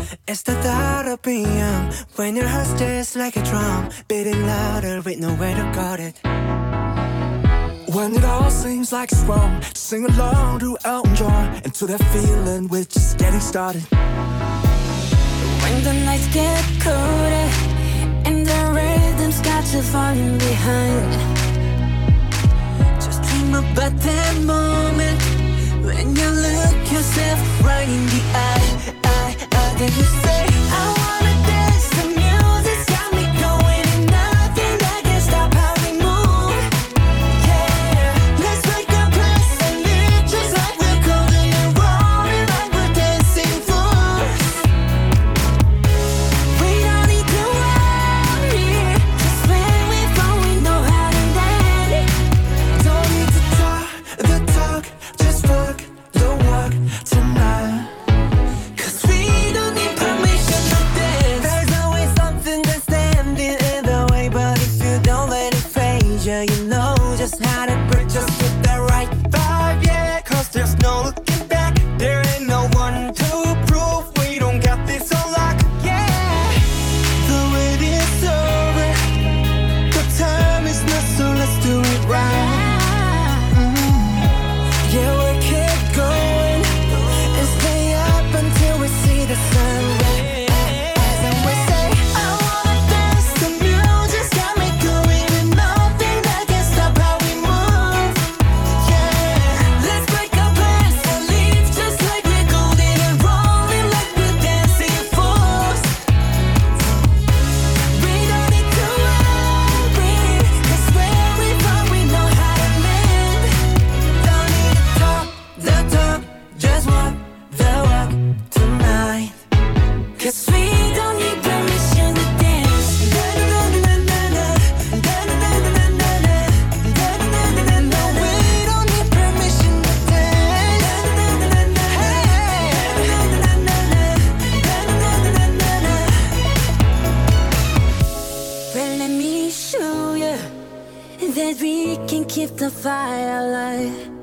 It's the thought of being young when your heart's just like a drum, beating louder with nowhere to guard it. When it all seems like it's wrong, sing along to Elton John and to that feeling we're just getting started. When the nights get colder and the rhythm's got you falling behind, just dream about that moment when you look yourself right in the eye. Then you say, I wanna dance, the music's got me going, and nothing that can stop how we move. Yeah, let's make a place and live just like we're golden and rolling like we're dancing fools. We don't need to worry, just when we fall we know how to land. Don't need to talk the talk, just walk the walk tonight. You know just how to break, just with the right vibe, yeah. Cause there's no looking back, there ain't no one to prove we don't got this on lock, yeah. The wait is over, the time is not, so let's do it right. Yeah, we'll keep going and stay up until we see the sunrise. That we can keep the fire alive.